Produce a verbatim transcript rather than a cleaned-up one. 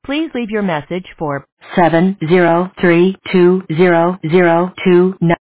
Please leave your message for seven zero three two zero zero two nine.